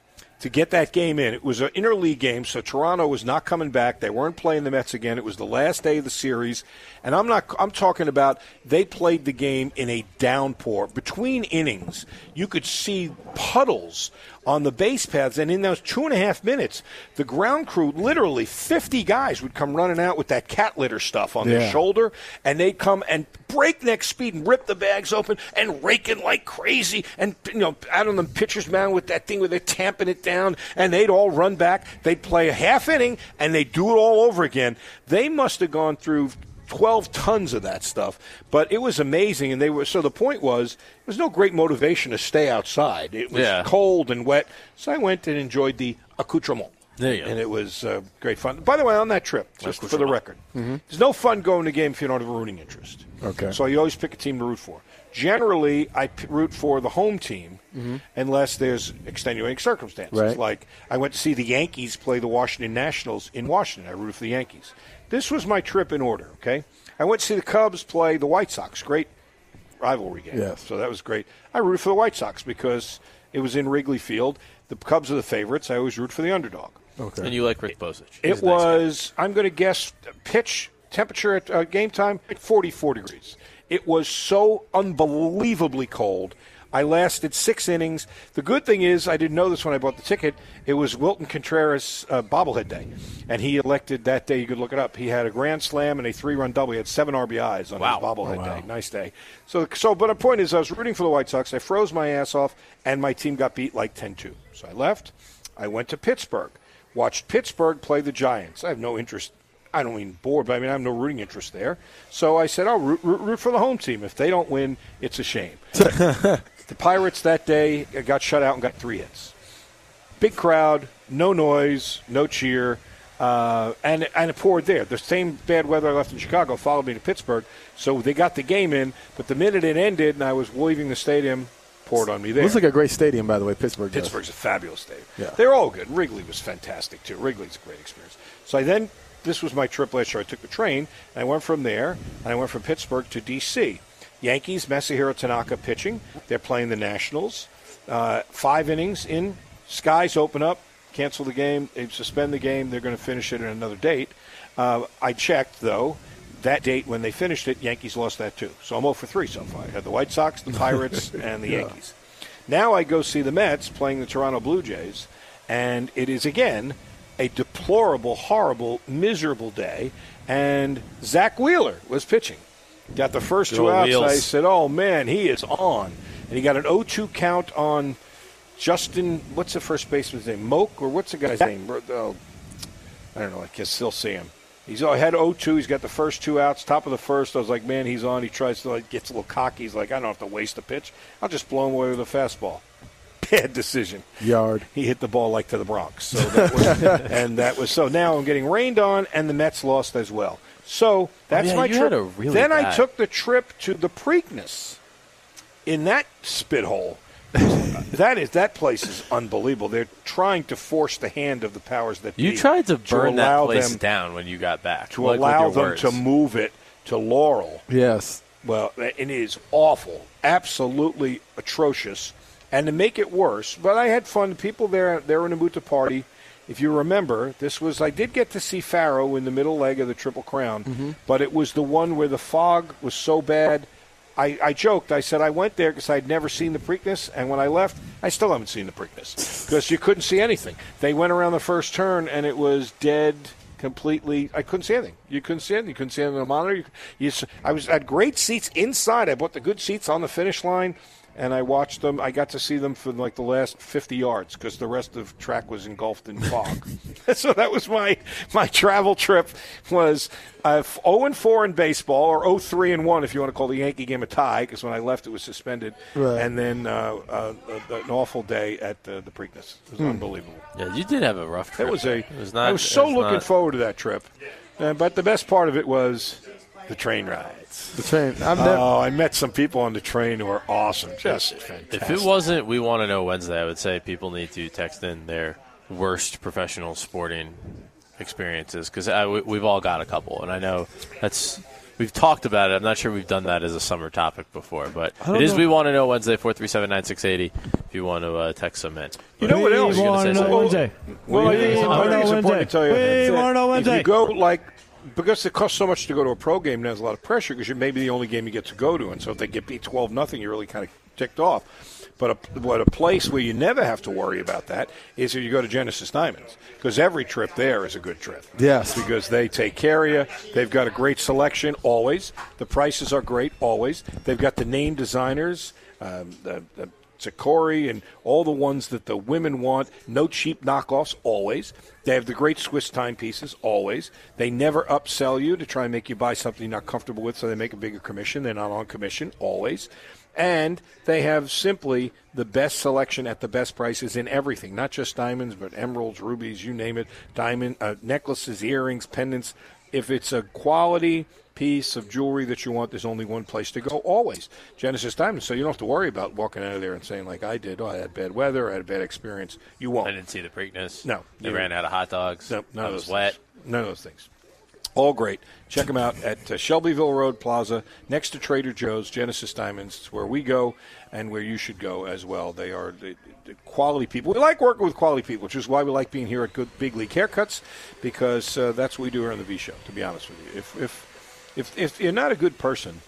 to get that game in, it was an interleague game, so Toronto was not coming back. They weren't playing the Mets again. It was the last day of the series, and I'm talking about they played the game in a downpour. Between innings, you could see puddles on the base paths, and in those 2.5 minutes, the ground crew, literally 50 guys would come running out with that cat litter stuff on their shoulder, and they'd come and breakneck speed and rip the bags open and raking like crazy, and out on the pitcher's mound with that thing where they're tamping it down, and they'd all run back. They'd play a half inning, and they'd do it all over again. They must have gone through 12 tons of that stuff, but it was amazing. And so the point was, there was no great motivation to stay outside. It was cold and wet, so I went and enjoyed the accoutrement. There you go. And it was great fun. By the way, on that trip, just for the record, there's no fun going to a game if you don't have a rooting interest. Okay. So you always pick a team to root for. Generally, I root for the home team unless there's extenuating circumstances. Right. Like I went to see the Yankees play the Washington Nationals in Washington. I rooted for the Yankees. This was my trip in order, okay? I went to see the Cubs play the White Sox. Great rivalry game. Yes. So that was great. I rooted for the White Sox because it was in Wrigley Field. The Cubs are the favorites. I always root for the underdog. Okay. And you like Rick Bozich. It was, I'm going to guess, pitch temperature at game time, 44 degrees. It was so unbelievably cold. I lasted 6 innings. The good thing is, I didn't know this when I bought the ticket, it was Wilton Contreras' bobblehead day. And he elected that day, you could look it up, he had a grand slam and a 3-run double. He had 7 RBIs on his bobblehead day. Nice day. But the point is, I was rooting for the White Sox. I froze my ass off, and my team got beat like 10-2. So I left. I went to Pittsburgh. Watched Pittsburgh play the Giants. I have no interest. I don't mean bored, but I mean I have no rooting interest there. So I said, I'll root for the home team. If they don't win, it's a shame. The Pirates that day got shut out and got 3 hits. Big crowd, no noise, no cheer, and it poured there. The same bad weather I left in Chicago followed me to Pittsburgh, so they got the game in. But the minute it ended and I was leaving the stadium, poured on me there. Looks like a great stadium, by the way, Pittsburgh. Pittsburgh's a fabulous stadium. Yeah. They're all good. Wrigley was fantastic, too. Wrigley's a great experience. So this was my trip last year. I took the train, and I went from there, and I went from Pittsburgh to D.C. Yankees, Masahiro Tanaka pitching. They're playing the Nationals. 5 innings in. Skies open up, cancel the game. They suspend the game. They're going to finish it at another date. I checked, though. That date, when they finished it, Yankees lost that too. So I'm 0 for 3 so far. I had the White Sox, the Pirates, and the Yankees. Now I go see the Mets playing the Toronto Blue Jays, and it is, again, a deplorable, horrible, miserable day. And Zach Wheeler was pitching. Got the first 2 outs. I said, oh, man, he is on. And he got an 0-2 count on Justin, what's the first baseman's name? Moak, or what's the guy's name? Oh, I don't know. I can still see him. He's had 0-2. He's got the first 2 outs, top of the first. I was like, man, he's on. He tries to, gets a little cocky. He's like, I don't have to waste a pitch. I'll just blow him away with a fastball. Bad decision. Yard. He hit the ball like to the Bronx. So that was so now I'm getting rained on, and the Mets lost as well. So that's my trip. Then I took the trip to the Preakness in that spit hole. That place is unbelievable. They're trying to force the hand of the powers that be. You tried to burn that place down when you got back. To allow them to move it to Laurel. Yes. Well, it is awful. Absolutely atrocious. And to make it worse, but I had fun. People there, they were in a mood to party. If you remember, I did get to see Faro in the middle leg of the Triple Crown, but it was the one where the fog was so bad. I joked. I said I went there because I'd never seen the Preakness, and when I left, I still haven't seen the Preakness because you couldn't see anything. They went around the first turn, and it was dead completely. I couldn't see anything. You couldn't see anything. You couldn't see anything on the monitor. I had great seats inside. I bought the good seats on the finish line. and I watched them. I got to see them for like the last 50 yards because the rest of the track was engulfed in fog. So that was my travel trip. Was 0-4 in baseball, or 0-3-1 if you want to call the Yankee game a tie, because when I left it was suspended. Right. And then an awful day at the Preakness. It was unbelievable. Yeah, you did have a rough trip. I was so looking forward to that trip. But the best part of it was the train rides. The train. I met some people on the train who are awesome. Just fantastic. If it wasn't We Want to Know Wednesday, I would say people need to text in their worst professional sporting experiences, because we've all got a couple. And I know we've talked about it. I'm not sure we've done that as a summer topic before. But it is We Want to Know Wednesday, 437-9680, if you want to text them in. You know what else? We want to know Wednesday. Well, I think it's important to tell you. We want to know Wednesday. If you go, because it costs so much to go to a pro game, there's a lot of pressure because you're maybe the only game you get to go to. And so if they get beat 12-0, you're really kind of ticked off. But a place where you never have to worry about that is if you go to Genesis Diamonds, because every trip there is a good trip. Yes. Because they take care of you. They've got a great selection, always. The prices are great, always. They've got the name designers, the Sakori, and all the ones that the women want. No cheap knockoffs, always. They have the great Swiss timepieces, always. They never upsell you to try and make you buy something you're not comfortable with, so they make a bigger commission. They're not on commission, always. And they have simply the best selection at the best prices in everything, not just diamonds, but emeralds, rubies, you name it, diamond necklaces, earrings, pendants. If it's a quality piece of jewelry that you want, there's only one place to go, always. Genesis Diamonds, so you don't have to worry about walking out of there and saying, like I did, I had bad weather, I had a bad experience. You won't. I didn't see the Preakness. No. They ran out of hot dogs. No, none I of was those wet. Things. None of those things. All great. Check them out at Shelbyville Road Plaza, next to Trader Joe's, Genesis Diamonds. It's where we go and where you should go as well. They are the quality people. We like working with quality people, which is why we like being here at Good Big League Haircuts, because that's what we do here on the V Show, to be honest with you. If you're not a good person,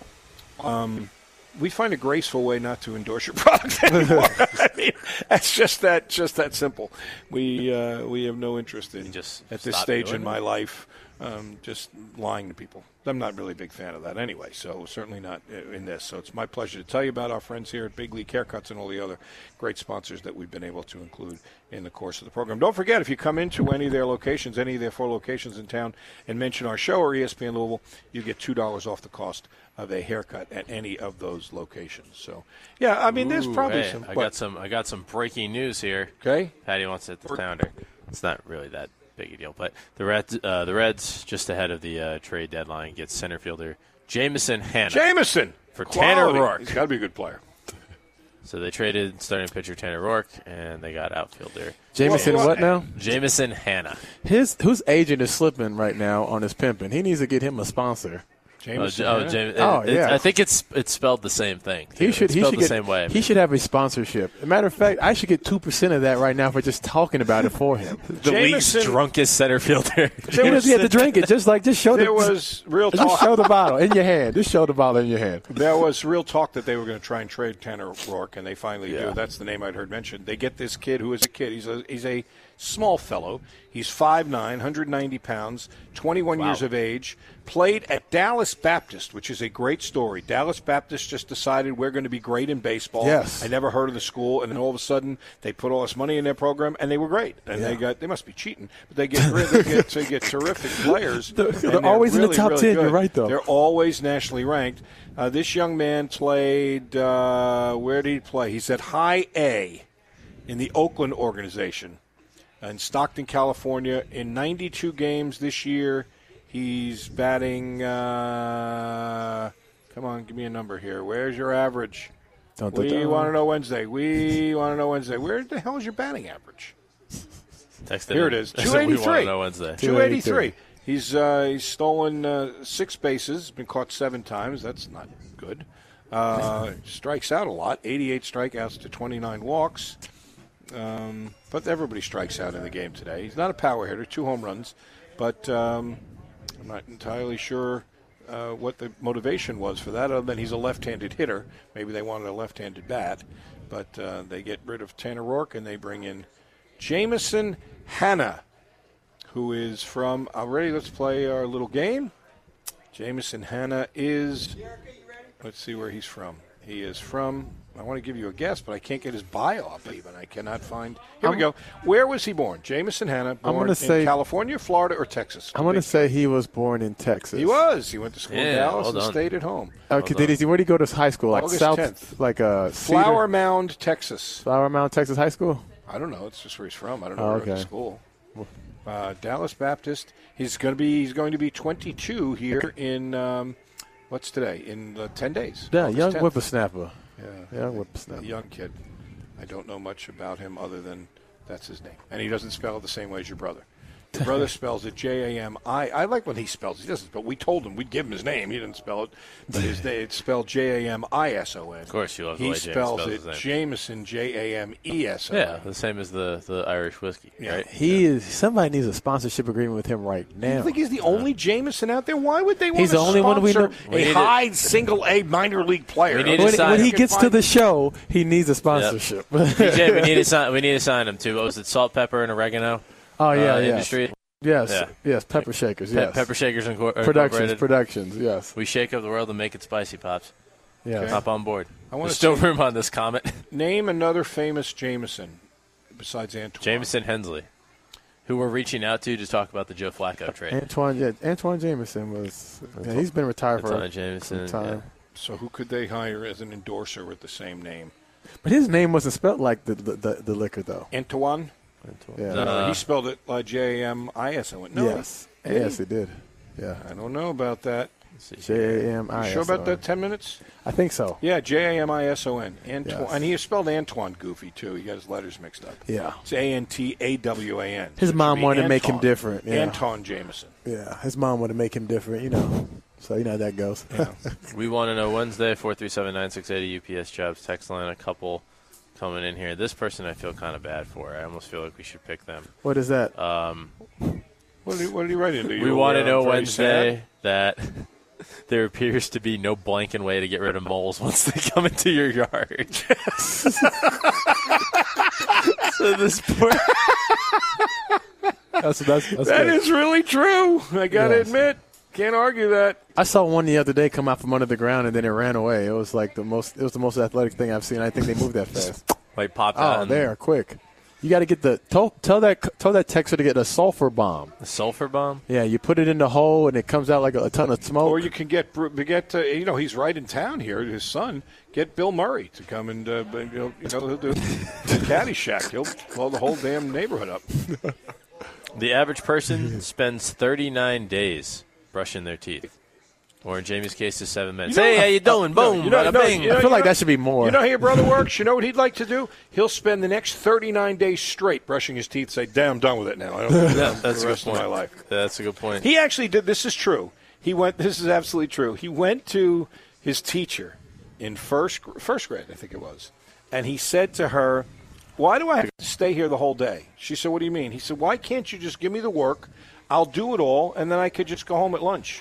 we find a graceful way not to endorse your product anymore. I mean, that's just that simple. We have no interest in just at this stage in my life just lying to people. I'm not really a big fan of that anyway, so certainly not in this. So it's my pleasure to tell you about our friends here at Big League Haircuts and all the other great sponsors that we've been able to include in the course of the program. Don't forget, if you come into any of their locations, any of their 4 locations in town, and mention our show or ESPN Louisville, you get $2 off the cost of a haircut at any of those locations. So, yeah, I mean, there's probably some. I got some breaking news here. Okay, Patty wants to hit the sounder. It's not really that big a deal, but the Reds just ahead of the trade deadline get center fielder Jameson Hanna. For Quality. Tanner Roark. He's got to be a good player. So they traded starting pitcher Tanner Roark, and they got outfielder Jameson. What now? Jameson Hanna. Whose agent is slipping right now on his pimping? He needs to get him a sponsor. Jameson. Yeah. I think it's spelled the same thing. He should get the same way. He should have a sponsorship. As a matter of fact, I should get 2% of that right now for just talking about it for him. The league's drunkest center fielder. He doesn't have to drink it. Just show there was real talk. Just show the bottle in your hand. Just show the bottle in your hand. There was real talk that they were going to try and trade Tanner Roark, and they finally do. That's the name I'd heard mentioned. They get this kid who is a kid. He's a small fellow. He's 5'9", 190 pounds, 21 years of age. Played at Dallas Baptist, which is a great story. Dallas Baptist just decided we're going to be great in baseball. Yes. I never heard of the school, and then all of a sudden they put all this money in their program, and they were great. And they must be cheating, but they get terrific players. They're always really, in the top really 10. Good. You're right, though. They're always nationally ranked. This young man played. Where did he play? He's at High A in the Oakland organization in Stockton, California. In 92 games this year, he's batting. Come on, give me a number here. Where's your average? We want to know Wednesday. Where the hell is your batting average? Here it is. 283. We want to know Wednesday. 283. He's stolen 6 bases. Been caught 7 times. That's not good. Strikes out a lot. 88 strikeouts to 29 walks. But everybody strikes out in the game today. He's not a power hitter, 2 home runs, but I'm not entirely sure what the motivation was for that, other than he's a left-handed hitter. Maybe they wanted a left-handed bat, but they get rid of Tanner Roark and they bring in Jameson Hanna, who is from – ready, let's play our little game. Jameson Hanna is – let's see where he's from. He is from – I want to give you a guess, but I can't get his bio up even. I cannot find. Here we go. Where was he born? Jamison Hanna, born in California, Florida, or Texas? I'm going to say he was born in Texas. He was. He went to school in Dallas and stayed at home. Okay, where did he go to high school? Like August South, 10th. like Flower Mound, Texas. Flower Mound, Texas High School? I don't know. It's just where he's from. I don't know where he went to school. Dallas Baptist. He's going to be 22 here in what's today? In 10 days. Yeah, August young 10th. whippersnapper. Yeah, young whippersnapper. A young kid. I don't know much about him other than that's his name, and he doesn't spell it the same way as your brother. Your brother spells it J-A-M-I. I like when he spells it. He doesn't, but we told him we'd give him his name. He didn't spell it, but it's spelled J-A-M-I-S-O-N. Of course, you love the way James spells spells it his name. Jameson, J-A-M-E-S-O-N. Yeah, the same as the Irish whiskey, right? He is. Somebody needs a sponsorship agreement with him right now. You think he's the only Jameson out there? Why would they want He's to the only one we know. a high single-A minor league player? When he gets to the show, he needs a sponsorship. Yep. DJ, we need to sign him too. What was it? Salt, pepper, and oregano. Oh yeah, industry. Yes, Pepper Shakers, yes. Pepper Shakers Incorporated. Productions, yes. We shake up the world and make it spicy, Pops. Yeah, Hop on board. There's still room on this comet. Name another famous Jameson besides Antoine. Jameson Hensley, who we're reaching out to talk about the Joe Flacco trade. Antoine Jameson was. He's been retired for some time. Yeah. So who could they hire as an endorser with the same name? But his name wasn't spelled like the liquor, though. Antoine? Yeah. He spelled it like J-A-M-I-S-O-N. No, yes, he did. Yeah. I don't know about that. J-A-M-I-S-O-N. You sure about that 10 minutes? I think so. Yeah, J-A-M-I-S-O-N. Antoine. Yes. And he spelled Antoine goofy, too. He got his letters mixed up. Yeah. It's A-N-T-A-W-A-N. His mom wanted to make him different. Yeah. Anton Jameson. Yeah, his mom wanted to make him different, you know. So you know how that goes. Yeah. We want to know Wednesday, 437-9680 UPS Jobs text line. A couple coming in here. This person I feel kind of bad for. I almost feel like we should pick them. What is that? What did he write into? We want to know Wednesday that there appears to be no blanking way to get rid of moles once they come into your yard. So this poor... That's that is really true. I got to admit. Can't argue that. I saw one the other day come out from under the ground and then it ran away. It was like the most athletic thing I've seen. I think they moved that fast. Like popped out. Oh, there, quick. You got to get tell that texter to get a sulfur bomb. A sulfur bomb? Yeah, you put it in the hole and it comes out like a ton of smoke. Or you can get he's right in town here. His son, get Bill Murray to come and he'll do Caddyshack. He'll blow the whole damn neighborhood up. The average person spends 39 days brushing their teeth. Or in Jamie's case, is 7 minutes. Hey, how you doing? Boom, bada bing. I feel like that should be more. You know how your brother works? You know what he'd like to do? He'll spend the next 39 days straight brushing his teeth, say, damn, I'm done with it now. I don't do that for the rest of my life. That's a good point. He actually did. This is true. This is absolutely true. He went to his teacher in first grade, I think it was, and he said to her, why do I have to stay here the whole day? She said, what do you mean? He said, why can't you just give me the work? I'll do it all, and then I could just go home at lunch.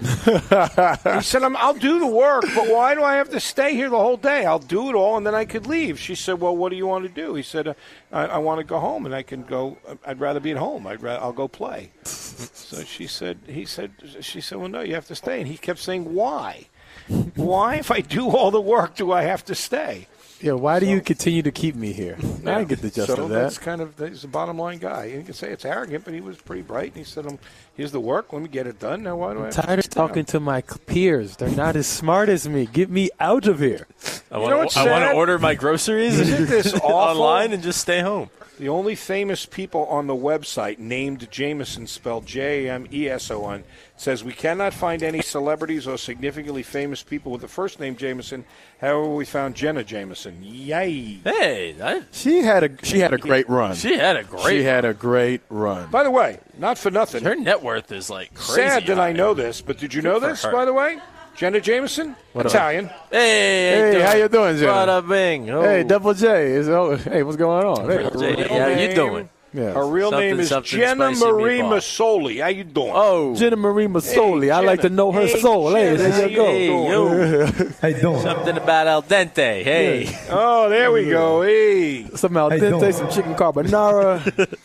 He said, I'll do the work, but why do I have to stay here the whole day? I'll do it all, and then I could leave. She said, well, what do you want to do? He said, I want to go home, and I can go. I'd rather be at home. I'll go play. So she said, well, no, you have to stay. And he kept saying, why? Why, if I do all the work, do I have to stay? Yeah, why do you continue to keep me here? I didn't get the gist of that. That's he's a bottom line guy. You can say it's arrogant, but he was pretty bright. And he said, here's the work. Let me get it done. Now, why do I have tired of talking to my peers. They're not as smart as me. Get me out of here. I want to order my groceries Isn't this awful? online and just stay home. The only famous people on the website named Jameson, spelled Jameson, says we cannot find any celebrities or significantly famous people with the first name Jameson. However, we found Jenna Jameson. Yay! Hey, she had a great run. She had a great run. By the way, not for nothing. Her net worth is like crazy. Sad that I know this, but did you know this? By the way, Jenna Jameson, Italian. Hey, how you doing, Jenna? Bada bing. Oh. Hey, Double J. Hey, what's going on? Hey, how you doing? Yes. Her real name is Jenna Marie Masoli. How you doing? Oh, Jenna Marie Masoli. I like to know her soul. Hey, there you go. How you doing? Something about al dente. Hey. Yeah. Oh, there we go. Hey. Some al dente, some chicken carbonara.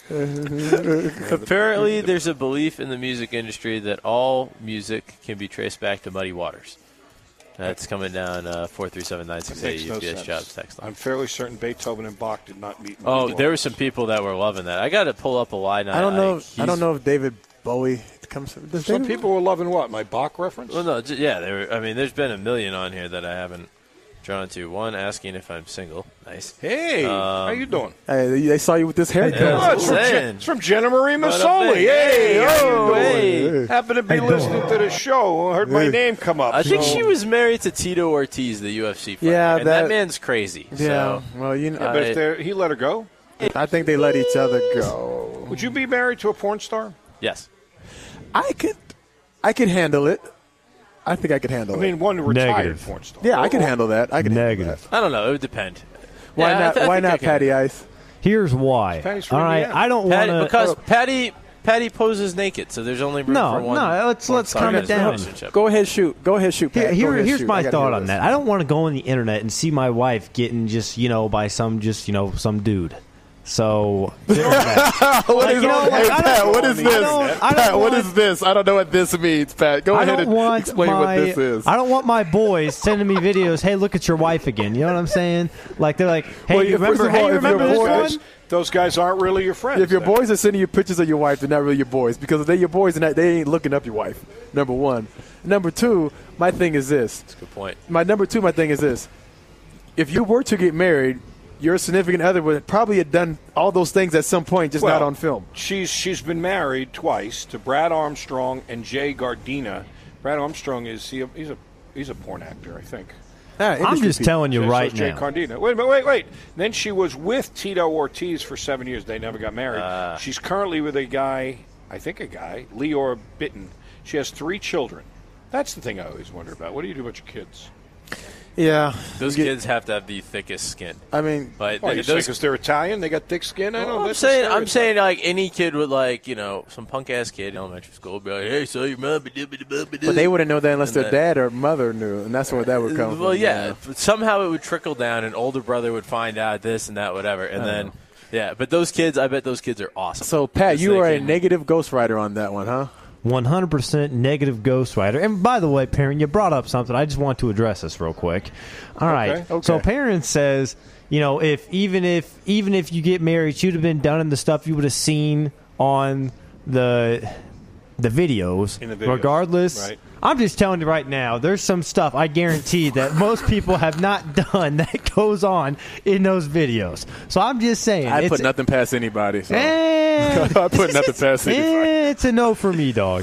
Apparently, there's a belief in the music industry that all music can be traced back to Muddy Waters. That's coming down 437-9680 UPS Jobs text line. I'm fairly certain Beethoven and Bach did not meet. There were some people that were loving that. I got to pull up a line. I don't know if David Bowie comes. Some people were loving what, my Bach reference? Well, no, yeah. There's been a million on here that I haven't drawn to. One asking if I'm single. Nice. Hey, how you doing? Hey, they saw you with this haircut. It's from Jenna Marie Masoli. Hey, happened to be listening to the show. Heard my name come up. I think she was married to Tito Ortiz, the UFC fighter. Yeah, and that man's crazy. Yeah, so. well, but if he let her go? I think they let each other go. Would you be married to a porn star? Yes. I could handle it. I think I could handle it. I mean, one retired porn star. Yeah, I can handle that. I can Negative. handle that. I don't know. It would depend. Why not? Why not Patty Ice? Here's why. All right, I don't want to because Patty poses naked, so there's only room for one. No, let's calm it down. Go ahead, shoot. Pat. Here's my thought on that. I don't want to go on the internet and see my wife getting by some dude. So what is this? I don't know what this means, Pat. Go ahead and explain what this is. I don't want my boys sending me videos. Hey, look at your wife again. You know what I'm saying? Like they're like, hey, remember this one? Those guys aren't really your friends. If your boys are sending you pictures of your wife, they're not really your boys because if they're your boys, they ain't looking up your wife. Number one. Number two, my thing is this. That's a good point. My thing is this. If you were to get married, your significant other would probably have done all those things at some point, just not on film. She's been married twice to Brad Armstrong and Jay Gardena. Brad Armstrong he's a porn actor, I think. I'm just telling you right now. Jay Gardena. Wait. Then she was with Tito Ortiz for 7 years. They never got married. She's currently with a guy, Lior Bitten. She has 3 children. That's the thing I always wonder about. What do you do about your kids? Yeah, those kids have to have the thickest skin. I mean, because they're Italian, they got thick skin. I'm saying like any kid with some punk ass kid in elementary school be like, hey, so your mom. But they wouldn't know that unless their dad or mother knew, and that's where that would come from. Well, yeah, but somehow it would trickle down. An older brother would find out this and that, whatever, and then but those kids, I bet those kids are awesome. So Pat, you are a negative ghostwriter on that one, huh? 100% negative ghostwriter. And by the way, Perrin, you brought up something. I just want to address this real quick. All right. Okay. So Perrin says, if even if you get married, you'd have been done in the stuff you would have seen on the videos. Regardless. Right. I'm just telling you right now, there's some stuff I guarantee that most people have not done that goes on in those videos. So I'm just saying. I put nothing past anybody. So. I put nothing past anybody. It's a no for me, dog.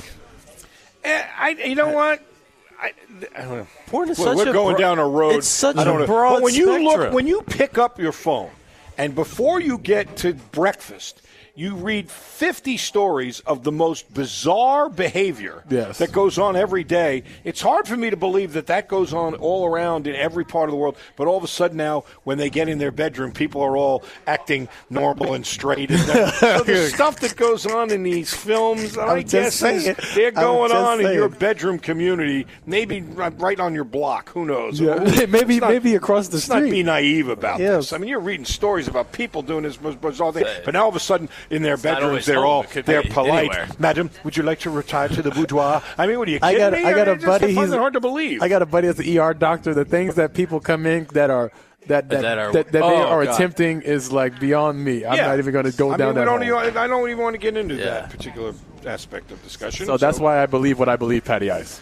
You know what? I don't know. Porn is we're going down a road. It's such a broad spectrum. When you pick up your phone, and before you get to breakfast, you read 50 stories of the most bizarre behavior that goes on every day. It's hard for me to believe that goes on all around in every part of the world. But all of a sudden now, when they get in their bedroom, people are all acting normal and straight. So the stuff that goes on in these films, I guess they're going on in your bedroom community, maybe right on your block. Who knows? Yeah. maybe across the street. Let's not be naive about this. I mean, you're reading stories about people doing this bizarre thing. But now all of a sudden, in their bedrooms, they're polite. Anywhere. Madam, would you like to retire to the boudoir? I mean, what are you kidding me? I got a buddy. He's hard to believe. I got a buddy that's an ER doctor. The things that people come in that they are attempting is like beyond me. I'm not even going to go down that hole. I don't even want to get into that particular aspect of discussion. So that's why I believe what I believe, Patty Ice.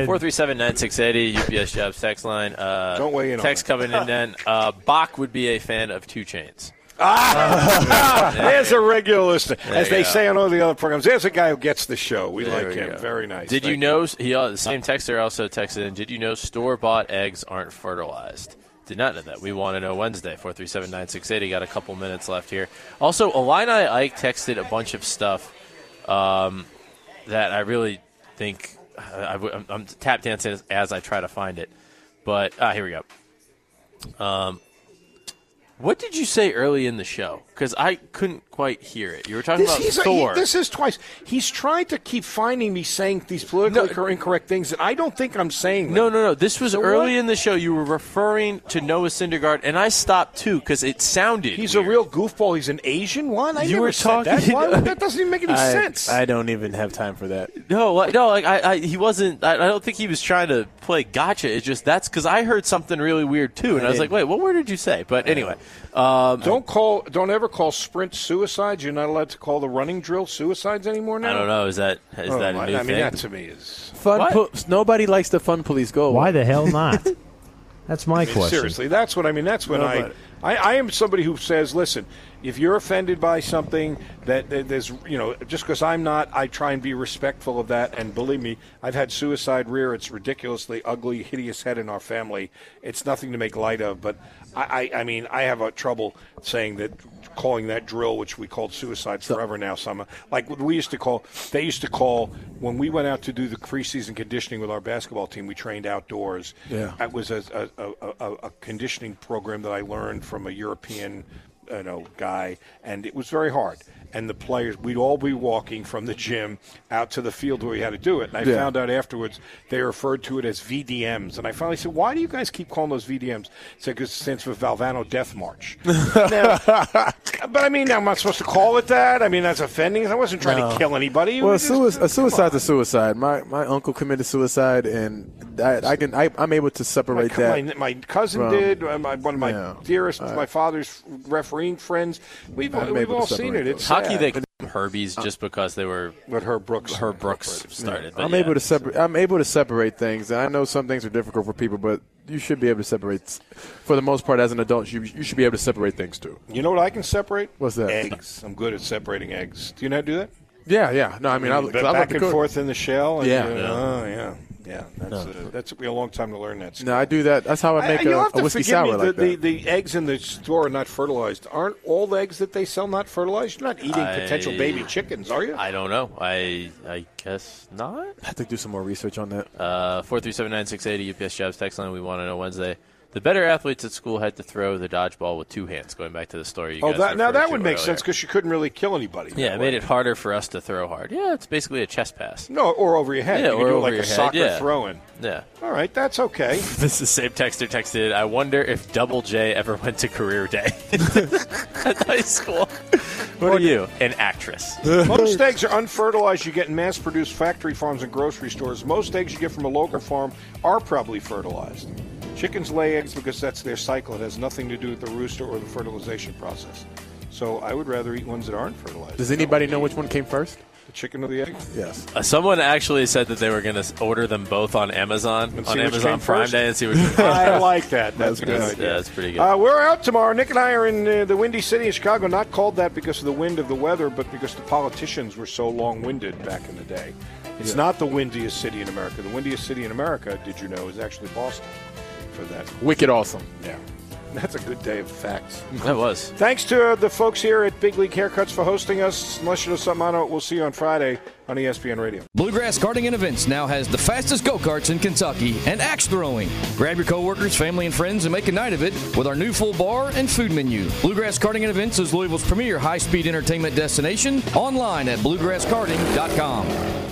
437-9680 UPS Jobs text line. Don't weigh in on text coming in then. Bach would be a fan of 2 Chainz. There's a regular listener. As they say on all the other programs, there's a guy who gets the show. We like him. Very nice. Did you know, the same texter also texted in, did you know store-bought eggs aren't fertilized? Did not know that. We want to know Wednesday, 437-9680. Got a couple minutes left here. Also, Illini Ike texted a bunch of stuff that I really think I'm tap dancing as I try to find it. But here we go. What did you say early in the show? because I couldn't quite hear it. You were talking about Thor. This is twice. He's trying to keep finding me saying these politically incorrect things, and I don't think I'm saying them. No. This was early in the show. You were referring to Noah Syndergaard, and I stopped, too, because it sounded He's weird. a real goofball. He's an Asian one? I never said that. That doesn't even make any sense. I don't even have time for that. He wasn't. I don't think he was trying to play gotcha. It's just that's because I heard something really weird, too, and I was like, wait, what word did you say? But anyway. Don't ever call sprints suicides. You're not allowed to call the running drill suicides anymore now? I don't know. Is that a new thing? I mean, that to me is... Nobody likes the fun police go. Why the hell not? That's my question. Seriously, that's what I mean. That's when I am somebody who says, listen, if you're offended by something that there's, just because I'm not, I try and be respectful of that. And believe me, I've had suicide rear its ridiculously ugly, hideous head in our family. It's nothing to make light of, but I mean, I have a trouble saying that, calling that drill, which we called suicide forever now, like they used to call when we went out to do the preseason conditioning with our basketball team, we trained outdoors. Yeah. That was a conditioning program that I learned from a European guy, and it was very hard. And the players, we'd all be walking from the gym out to the field where we had to do it. And I found out afterwards they referred to it as VDMs. And I finally said, why do you guys keep calling those VDMs? He said, because it stands for Valvano Death March. But I mean, am I supposed to call it that? I mean, that's offending. I wasn't trying to kill anybody. Well, a suicide's a suicide. My uncle committed suicide, and I'm able to separate that. My cousin did. One of my dearest, my father's refereeing friends. We've all seen it. It's hockey. They call them Herbies just because they were what Herb Brooks started. I'm able to separate. I'm able to separate things. I know some things are difficult for people, but you should be able to separate. For the most part, as an adult, you should be able to separate things too. You know what I can separate? What's that? Eggs. I'm good at separating eggs. Do you not do that? Yeah. No, I mean, back and forth in the shell. And Yeah, that's a long time to learn that skill. No, I do that. That's how I make a whiskey sour like that. The eggs in the store are not fertilized. Aren't all the eggs that they sell not fertilized? You're not eating potential baby chickens, are you? I don't know. I guess not. I have to do some more research on that. 437-9680 UPS Jobs text line. We want to know Wednesday. The better athletes at school had to throw the dodgeball with two hands, going back to the story you guys that would make sense because you couldn't really kill anybody. Yeah, it made it harder for us to throw hard. Yeah, it's basically a chest pass. No, or over your head. Yeah, you or do over like your a head. soccer throw-in. Yeah. All right, that's okay. This is the same texter texted, I wonder if Double J ever went to career day at high school. What are you? An actress. Most eggs are unfertilized you get in mass-produced factory farms and grocery stores. Most eggs you get from a local farm are probably fertilized. Chickens lay eggs because that's their cycle. It has nothing to do with the rooster or the fertilization process. So I would rather eat ones that aren't fertilized. Does anybody know which one came first? The chicken or the egg? Yes. Someone actually said that they were going to order them both on Amazon Prime Day and see which came first. I like that. That's a good idea. Yeah, that's pretty good. We're out tomorrow. Nick and I are in the Windy City in Chicago. Not called that because of the wind of the weather, but because the politicians were so long-winded back in the day. It's not the windiest city in America. The windiest city in America, did you know, is actually Boston. For that. Wicked awesome. Yeah. That's a good day of facts. That was. Thanks to the folks here at Big League Haircuts for hosting us. Unless you know something I know, we'll see you on Friday on ESPN Radio. Bluegrass Karting and Events now has the fastest go-karts in Kentucky and axe throwing. Grab your coworkers, family, and friends and make a night of it with our new full bar and food menu. Bluegrass Karting and Events is Louisville's premier high-speed entertainment destination. Online at bluegrasskarting.com.